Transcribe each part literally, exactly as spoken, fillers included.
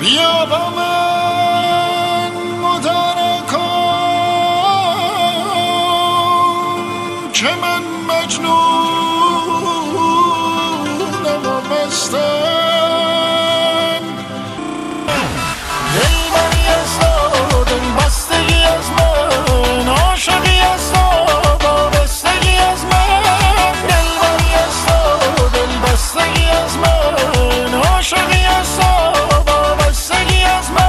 بیا با من مدارا کن که من مجنونم و مستم. دلبری از تو، دل بستگی از من، عاشقی از تو، وابستگی از من. دلبری از تو، دل بستگی از من، عاشقی از تو، وابستگی از من.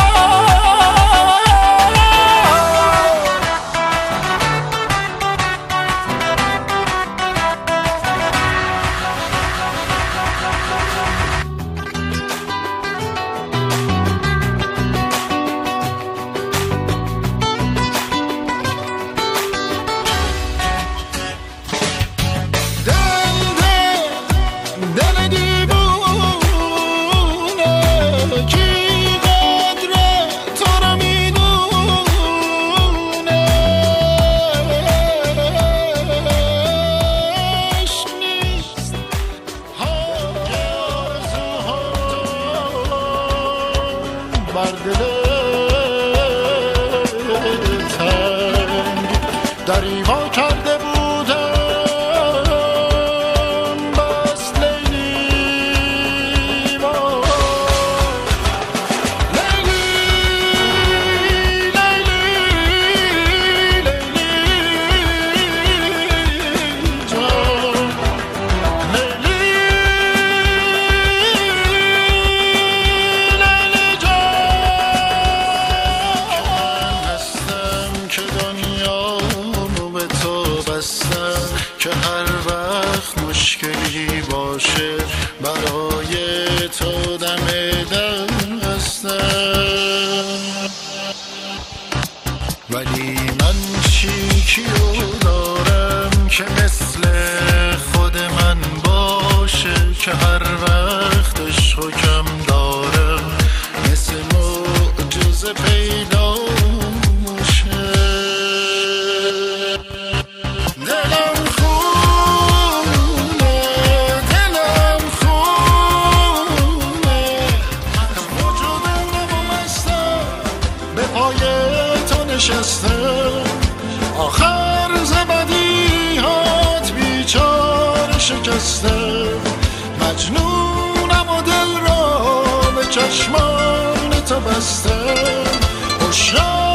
بر دل تنگ دریوا کرده بودم بس لیلی با لیلی لیلی لیلی جان لیلی که هر وقت مشکلی باشه برای تو دم دستم. ولی من چیکیو دارم که مثل خود من باشه، که هر وقت عشقو کم دارم مثل معجزه پیدا نشستم. آخر زبدی هات بیچاره شکستم. مجنونم و دل را به چشمان تو بستم.